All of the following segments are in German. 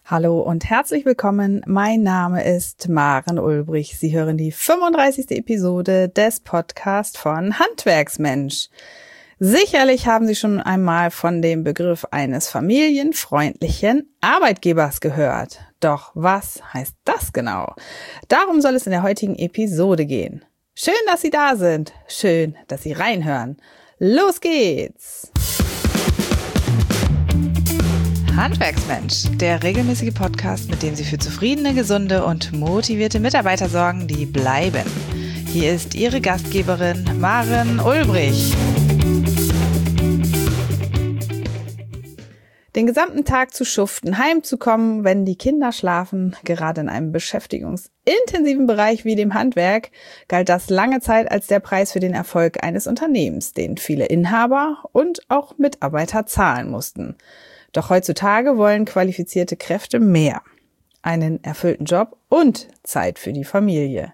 Hallo und herzlich willkommen. Mein Name ist Maren Ulbrich. Sie hören die 35. Episode des Podcasts von Handwerksmensch. Sicherlich haben Sie schon einmal von dem Begriff eines familienfreundlichen Arbeitgebers gehört. Doch was heißt das genau? Darum soll es in der heutigen Episode gehen. Schön, dass Sie da sind. Schön, dass Sie reinhören. Los geht's! Handwerksmensch, der regelmäßige Podcast, mit dem Sie für zufriedene, gesunde und motivierte Mitarbeiter sorgen, die bleiben. Hier ist Ihre Gastgeberin Maren Ulbrich. Den gesamten Tag zu schuften, heimzukommen, wenn die Kinder schlafen, gerade in einem beschäftigungsintensiven Bereich wie dem Handwerk, galt das lange Zeit als der Preis für den Erfolg eines Unternehmens, den viele Inhaber und auch Mitarbeiter zahlen mussten. Doch heutzutage wollen qualifizierte Kräfte mehr. Einen erfüllten Job und Zeit für die Familie.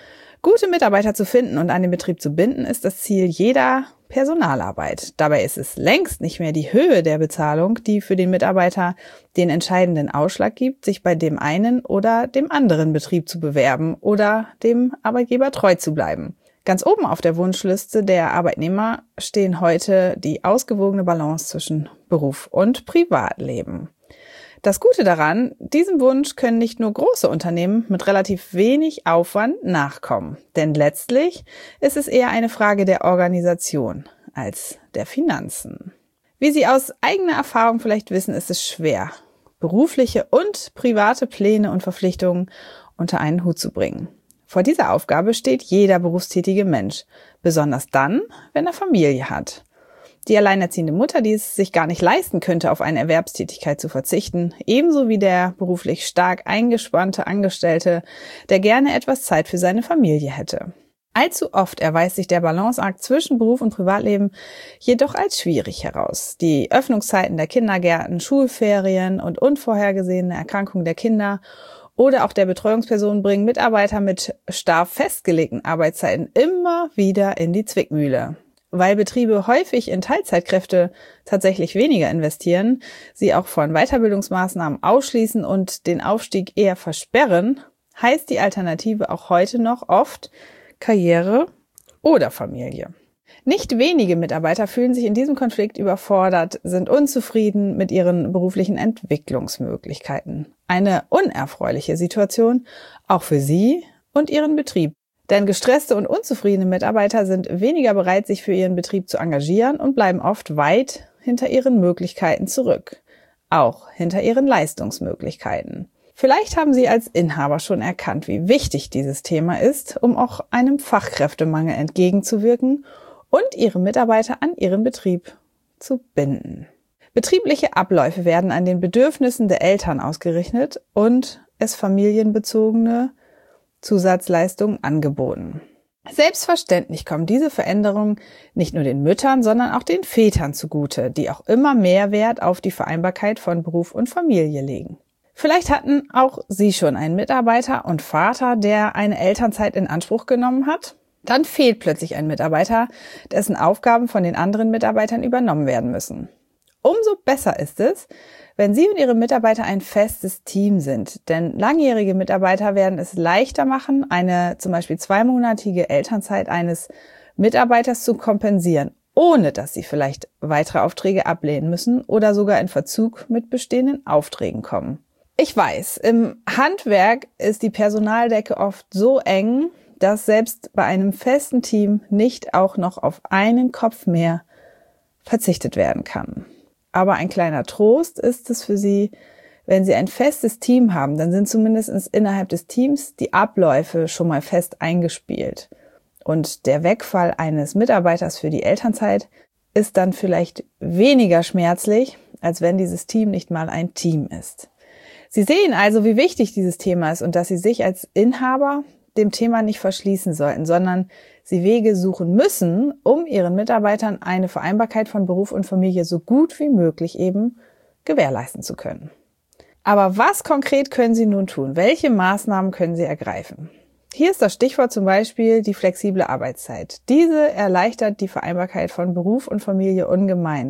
Gute Mitarbeiter zu finden und an den Betrieb zu binden, ist das Ziel jeder Personalarbeit. Dabei ist es längst nicht mehr die Höhe der Bezahlung, die für den Mitarbeiter den entscheidenden Ausschlag gibt, sich bei dem einen oder dem anderen Betrieb zu bewerben oder dem Arbeitgeber treu zu bleiben. Ganz oben auf der Wunschliste der Arbeitnehmer stehen heute die ausgewogene Balance zwischen Beruf und Privatleben. Das Gute daran, diesem Wunsch können nicht nur große Unternehmen mit relativ wenig Aufwand nachkommen. Denn letztlich ist es eher eine Frage der Organisation als der Finanzen. Wie Sie aus eigener Erfahrung vielleicht wissen, ist es schwer, berufliche und private Pläne und Verpflichtungen unter einen Hut zu bringen. Vor dieser Aufgabe steht jeder berufstätige Mensch, besonders dann, wenn er Familie hat. Die alleinerziehende Mutter, die es sich gar nicht leisten könnte, auf eine Erwerbstätigkeit zu verzichten, ebenso wie der beruflich stark eingespannte Angestellte, der gerne etwas Zeit für seine Familie hätte. Allzu oft erweist sich der Balanceakt zwischen Beruf und Privatleben jedoch als schwierig heraus. Die Öffnungszeiten der Kindergärten, Schulferien und unvorhergesehene Erkrankungen der Kinder oder auch der Betreuungsperson bringen Mitarbeiter mit starr festgelegten Arbeitszeiten immer wieder in die Zwickmühle. Weil Betriebe häufig in Teilzeitkräfte tatsächlich weniger investieren, sie auch von Weiterbildungsmaßnahmen ausschließen und den Aufstieg eher versperren, heißt die Alternative auch heute noch oft Karriere oder Familie. Nicht wenige Mitarbeiter fühlen sich in diesem Konflikt überfordert, sind unzufrieden mit ihren beruflichen Entwicklungsmöglichkeiten. Eine unerfreuliche Situation, auch für Sie und Ihren Betrieb. Denn gestresste und unzufriedene Mitarbeiter sind weniger bereit, sich für ihren Betrieb zu engagieren und bleiben oft weit hinter ihren Möglichkeiten zurück. Auch hinter ihren Leistungsmöglichkeiten. Vielleicht haben Sie als Inhaber schon erkannt, wie wichtig dieses Thema ist, um auch einem Fachkräftemangel entgegenzuwirken und Ihre Mitarbeiter an Ihren Betrieb zu binden. Betriebliche Abläufe werden an den Bedürfnissen der Eltern ausgerichtet und es familienbezogene Zusatzleistungen angeboten. Selbstverständlich kommen diese Veränderungen nicht nur den Müttern, sondern auch den Vätern zugute, die auch immer mehr Wert auf die Vereinbarkeit von Beruf und Familie legen. Vielleicht hatten auch Sie schon einen Mitarbeiter und Vater, der eine Elternzeit in Anspruch genommen hat. Dann fehlt plötzlich ein Mitarbeiter, dessen Aufgaben von den anderen Mitarbeitern übernommen werden müssen. Umso besser ist es, wenn Sie und Ihre Mitarbeiter ein festes Team sind. Denn langjährige Mitarbeiter werden es leichter machen, eine zum Beispiel 2-monatige Elternzeit eines Mitarbeiters zu kompensieren, ohne dass Sie vielleicht weitere Aufträge ablehnen müssen oder sogar in Verzug mit bestehenden Aufträgen kommen. Ich weiß, im Handwerk ist die Personaldecke oft so eng, dass selbst bei einem festen Team nicht auch noch auf einen Kopf mehr verzichtet werden kann. Aber ein kleiner Trost ist es für Sie, wenn Sie ein festes Team haben, dann sind zumindest innerhalb des Teams die Abläufe schon mal fest eingespielt. Und der Wegfall eines Mitarbeiters für die Elternzeit ist dann vielleicht weniger schmerzlich, als wenn dieses Team nicht mal ein Team ist. Sie sehen also, wie wichtig dieses Thema ist und dass Sie sich als Inhaber dem Thema nicht verschließen sollten, sondern Sie Wege suchen müssen, um Ihren Mitarbeitern eine Vereinbarkeit von Beruf und Familie so gut wie möglich eben gewährleisten zu können. Aber was konkret können Sie nun tun? Welche Maßnahmen können Sie ergreifen? Hier ist das Stichwort zum Beispiel die flexible Arbeitszeit. Diese erleichtert die Vereinbarkeit von Beruf und Familie ungemein.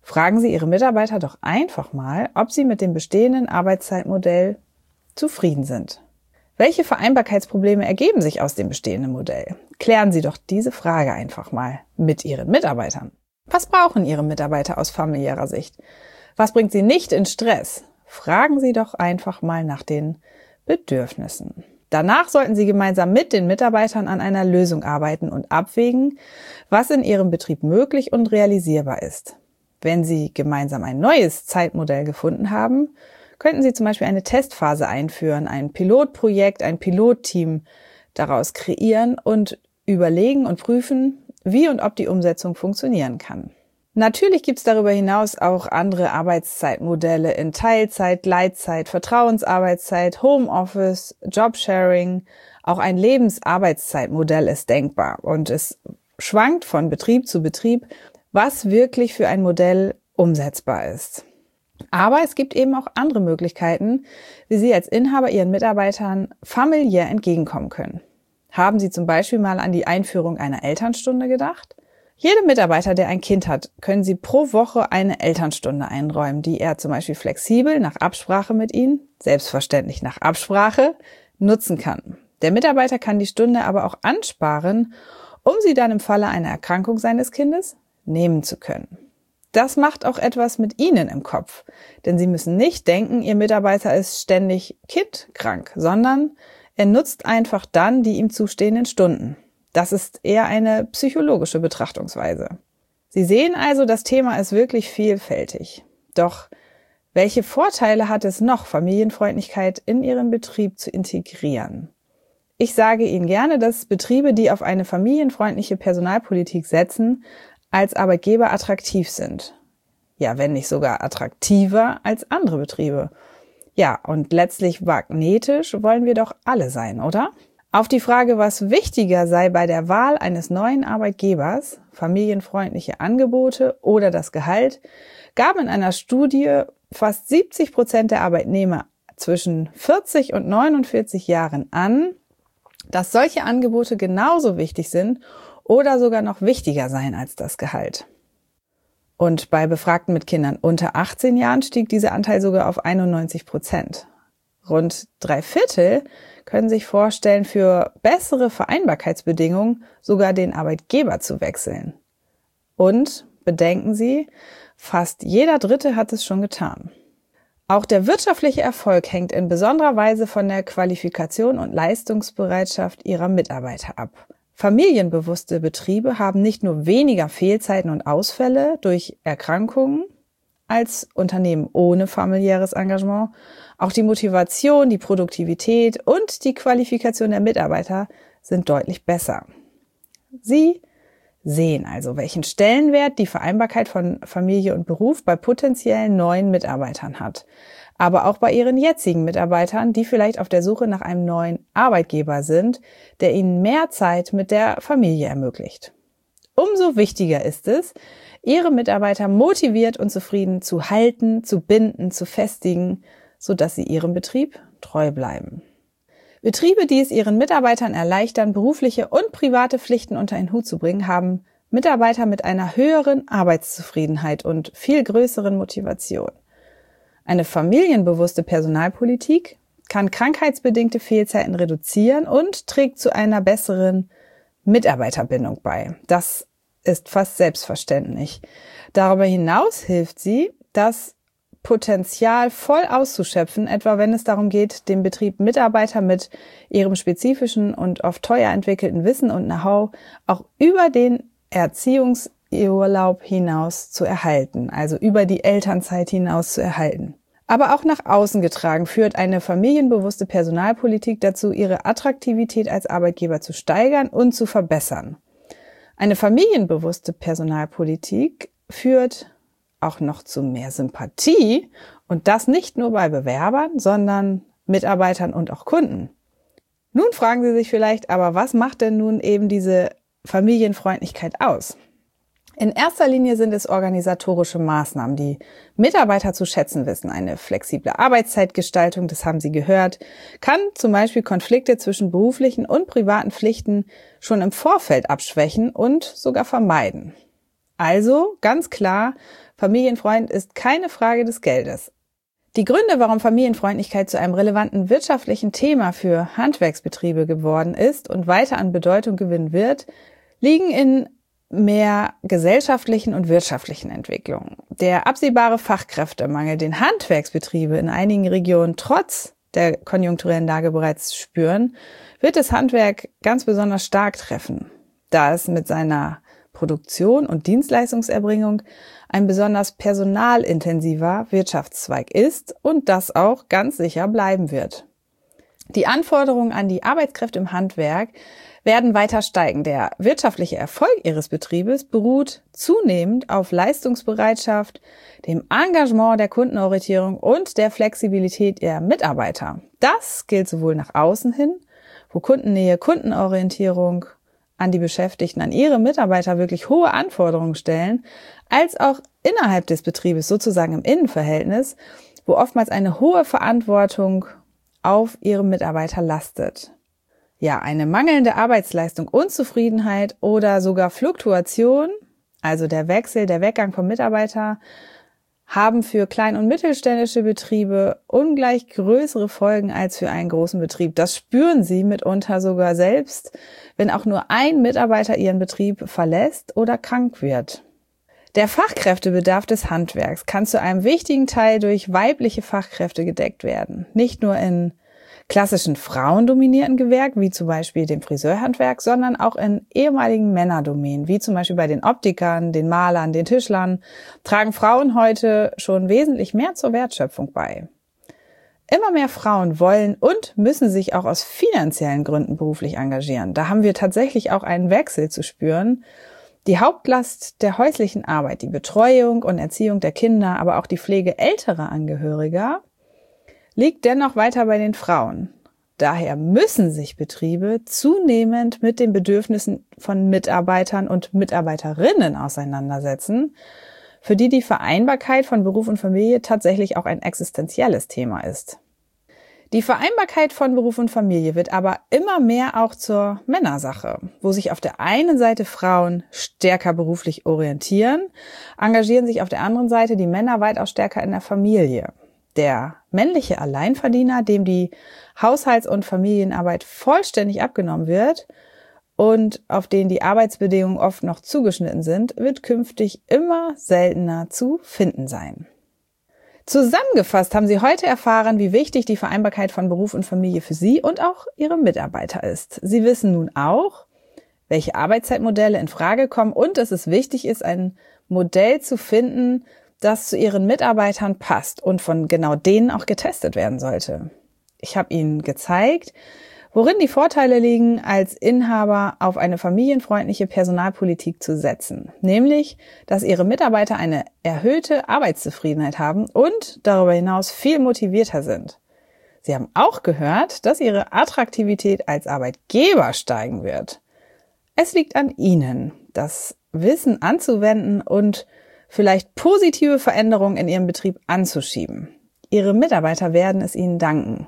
Fragen Sie Ihre Mitarbeiter doch einfach mal, ob sie mit dem bestehenden Arbeitszeitmodell zufrieden sind. Welche Vereinbarkeitsprobleme ergeben sich aus dem bestehenden Modell? Klären Sie doch diese Frage einfach mal mit Ihren Mitarbeitern. Was brauchen Ihre Mitarbeiter aus familiärer Sicht? Was bringt sie nicht in Stress? Fragen Sie doch einfach mal nach den Bedürfnissen. Danach sollten Sie gemeinsam mit den Mitarbeitern an einer Lösung arbeiten und abwägen, was in Ihrem Betrieb möglich und realisierbar ist. Wenn Sie gemeinsam ein neues Zeitmodell gefunden haben, könnten Sie zum Beispiel eine Testphase einführen, ein Pilotprojekt, ein Pilotteam daraus kreieren und überlegen und prüfen, wie und ob die Umsetzung funktionieren kann. Natürlich gibt es darüber hinaus auch andere Arbeitszeitmodelle in Teilzeit, Gleitzeit, Vertrauensarbeitszeit, Homeoffice, Jobsharing. Auch ein Lebensarbeitszeitmodell ist denkbar und es schwankt von Betrieb zu Betrieb, was wirklich für ein Modell umsetzbar ist. Aber es gibt eben auch andere Möglichkeiten, wie Sie als Inhaber Ihren Mitarbeitern familiär entgegenkommen können. Haben Sie zum Beispiel mal an die Einführung einer Elternstunde gedacht? Jedem Mitarbeiter, der ein Kind hat, können Sie pro Woche eine Elternstunde einräumen, die er zum Beispiel flexibel nach Absprache mit Ihnen, selbstverständlich nach Absprache, nutzen kann. Der Mitarbeiter kann die Stunde aber auch ansparen, um sie dann im Falle einer Erkrankung seines Kindes nehmen zu können. Das macht auch etwas mit Ihnen im Kopf, denn Sie müssen nicht denken, Ihr Mitarbeiter ist ständig kindkrank, sondern er nutzt einfach dann die ihm zustehenden Stunden. Das ist eher eine psychologische Betrachtungsweise. Sie sehen also, das Thema ist wirklich vielfältig. Doch welche Vorteile hat es noch, Familienfreundlichkeit in Ihren Betrieb zu integrieren? Ich sage Ihnen gerne, dass Betriebe, die auf eine familienfreundliche Personalpolitik setzen, als Arbeitgeber attraktiv sind. Ja, wenn nicht sogar attraktiver als andere Betriebe. Ja, und letztlich magnetisch wollen wir doch alle sein, oder? Auf die Frage, was wichtiger sei bei der Wahl eines neuen Arbeitgebers, familienfreundliche Angebote oder das Gehalt, gaben in einer Studie fast 70% der Arbeitnehmer zwischen 40 und 49 Jahren an, dass solche Angebote genauso wichtig sind oder sogar noch wichtiger seien als das Gehalt. Und bei Befragten mit Kindern unter 18 Jahren stieg dieser Anteil sogar auf 91%. Rund 3/4 können sich vorstellen, für bessere Vereinbarkeitsbedingungen sogar den Arbeitgeber zu wechseln. Und, bedenken Sie, fast jeder Dritte hat es schon getan. Auch der wirtschaftliche Erfolg hängt in besonderer Weise von der Qualifikation und Leistungsbereitschaft Ihrer Mitarbeiter ab. Familienbewusste Betriebe haben nicht nur weniger Fehlzeiten und Ausfälle durch Erkrankungen als Unternehmen ohne familiäres Engagement. Auch die Motivation, die Produktivität und die Qualifikation der Mitarbeiter sind deutlich besser. Sie sehen also, welchen Stellenwert die Vereinbarkeit von Familie und Beruf bei potenziellen neuen Mitarbeitern hat. Aber auch bei Ihren jetzigen Mitarbeitern, die vielleicht auf der Suche nach einem neuen Arbeitgeber sind, der Ihnen mehr Zeit mit der Familie ermöglicht. Umso wichtiger ist es, Ihre Mitarbeiter motiviert und zufrieden zu halten, zu binden, zu festigen, sodass sie Ihrem Betrieb treu bleiben. Betriebe, die es ihren Mitarbeitern erleichtern, berufliche und private Pflichten unter einen Hut zu bringen, haben Mitarbeiter mit einer höheren Arbeitszufriedenheit und viel größeren Motivation. Eine familienbewusste Personalpolitik kann krankheitsbedingte Fehlzeiten reduzieren und trägt zu einer besseren Mitarbeiterbindung bei. Das ist fast selbstverständlich. Darüber hinaus hilft sie, das Potenzial voll auszuschöpfen, etwa wenn es darum geht, dem Betrieb Mitarbeiter mit ihrem spezifischen und oft teuer entwickelten Wissen und Know-how auch über den Erziehungsurlaub hinaus zu erhalten, also über die Elternzeit hinaus zu erhalten. Aber auch nach außen getragen führt eine familienbewusste Personalpolitik dazu, ihre Attraktivität als Arbeitgeber zu steigern und zu verbessern. Eine familienbewusste Personalpolitik führt auch noch zu mehr Sympathie und das nicht nur bei Bewerbern, sondern Mitarbeitern und auch Kunden. Nun fragen Sie sich vielleicht, aber was macht denn nun eben diese Familienfreundlichkeit aus? In erster Linie sind es organisatorische Maßnahmen, die Mitarbeiter zu schätzen wissen. Eine flexible Arbeitszeitgestaltung, das haben Sie gehört, kann zum Beispiel Konflikte zwischen beruflichen und privaten Pflichten schon im Vorfeld abschwächen und sogar vermeiden. Also ganz klar, Familienfreund ist keine Frage des Geldes. Die Gründe, warum Familienfreundlichkeit zu einem relevanten wirtschaftlichen Thema für Handwerksbetriebe geworden ist und weiter an Bedeutung gewinnen wird, liegen in mehr gesellschaftlichen und wirtschaftlichen Entwicklungen. Der absehbare Fachkräftemangel, den Handwerksbetriebe in einigen Regionen trotz der konjunkturellen Lage bereits spüren, wird das Handwerk ganz besonders stark treffen, da es mit seiner Produktion und Dienstleistungserbringung ein besonders personalintensiver Wirtschaftszweig ist und das auch ganz sicher bleiben wird. Die Anforderungen an die Arbeitskräfte im Handwerk werden weiter steigen. Der wirtschaftliche Erfolg Ihres Betriebes beruht zunehmend auf Leistungsbereitschaft, dem Engagement der Kundenorientierung und der Flexibilität Ihrer Mitarbeiter. Das gilt sowohl nach außen hin, wo Kundennähe, Kundenorientierung an die Beschäftigten, an ihre Mitarbeiter wirklich hohe Anforderungen stellen, als auch innerhalb des Betriebes, sozusagen im Innenverhältnis, wo oftmals eine hohe Verantwortung auf ihre Mitarbeiter lastet. Ja, eine mangelnde Arbeitsleistung, Unzufriedenheit oder sogar Fluktuation, also der Weggang vom Mitarbeiter, haben für klein- und mittelständische Betriebe ungleich größere Folgen als für einen großen Betrieb. Das spüren sie mitunter sogar selbst, wenn auch nur ein Mitarbeiter ihren Betrieb verlässt oder krank wird. Der Fachkräftebedarf des Handwerks kann zu einem wichtigen Teil durch weibliche Fachkräfte gedeckt werden. Nicht nur in klassischen frauendominierten Gewerk, wie zum Beispiel dem Friseurhandwerk, sondern auch in ehemaligen Männerdomänen, wie zum Beispiel bei den Optikern, den Malern, den Tischlern, tragen Frauen heute schon wesentlich mehr zur Wertschöpfung bei. Immer mehr Frauen wollen und müssen sich auch aus finanziellen Gründen beruflich engagieren. Da haben wir tatsächlich auch einen Wechsel zu spüren. Die Hauptlast der häuslichen Arbeit, die Betreuung und Erziehung der Kinder, aber auch die Pflege älterer Angehöriger, liegt dennoch weiter bei den Frauen. Daher müssen sich Betriebe zunehmend mit den Bedürfnissen von Mitarbeitern und Mitarbeiterinnen auseinandersetzen, für die Vereinbarkeit von Beruf und Familie tatsächlich auch ein existenzielles Thema ist. Die Vereinbarkeit von Beruf und Familie wird aber immer mehr auch zur Männersache, wo sich auf der einen Seite Frauen stärker beruflich orientieren, engagieren sich auf der anderen Seite die Männer weitaus stärker in der Familie. Der männliche Alleinverdiener, dem die Haushalts- und Familienarbeit vollständig abgenommen wird und auf den die Arbeitsbedingungen oft noch zugeschnitten sind, wird künftig immer seltener zu finden sein. Zusammengefasst haben Sie heute erfahren, wie wichtig die Vereinbarkeit von Beruf und Familie für Sie und auch Ihre Mitarbeiter ist. Sie wissen nun auch, welche Arbeitszeitmodelle in Frage kommen und dass es wichtig ist, ein Modell zu finden, das zu Ihren Mitarbeitern passt und von genau denen auch getestet werden sollte. Ich habe Ihnen gezeigt, worin die Vorteile liegen, als Inhaber auf eine familienfreundliche Personalpolitik zu setzen. Nämlich, dass Ihre Mitarbeiter eine erhöhte Arbeitszufriedenheit haben und darüber hinaus viel motivierter sind. Sie haben auch gehört, dass Ihre Attraktivität als Arbeitgeber steigen wird. Es liegt an Ihnen, das Wissen anzuwenden und vielleicht positive Veränderungen in Ihrem Betrieb anzuschieben. Ihre Mitarbeiter werden es Ihnen danken.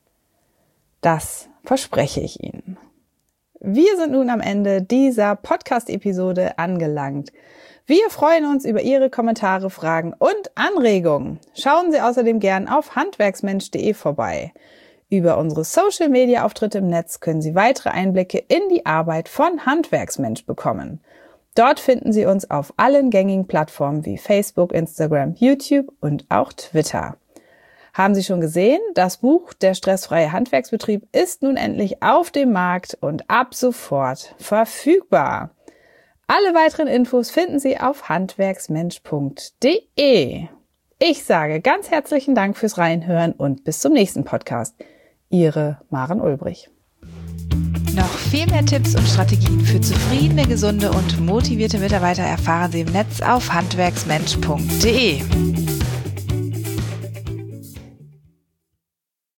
Das verspreche ich Ihnen. Wir sind nun am Ende dieser Podcast-Episode angelangt. Wir freuen uns über Ihre Kommentare, Fragen und Anregungen. Schauen Sie außerdem gern auf handwerksmensch.de vorbei. Über unsere Social-Media-Auftritte im Netz können Sie weitere Einblicke in die Arbeit von Handwerksmensch bekommen. Dort finden Sie uns auf allen gängigen Plattformen wie Facebook, Instagram, YouTube und auch Twitter. Haben Sie schon gesehen? Das Buch Der stressfreie Handwerksbetrieb ist nun endlich auf dem Markt und ab sofort verfügbar. Alle weiteren Infos finden Sie auf handwerksmensch.de. Ich sage ganz herzlichen Dank fürs Reinhören und bis zum nächsten Podcast. Ihre Maren Ulbrich. Noch viel mehr Tipps und Strategien für zufriedene, gesunde und motivierte Mitarbeiter erfahren Sie im Netz auf handwerksmensch.de.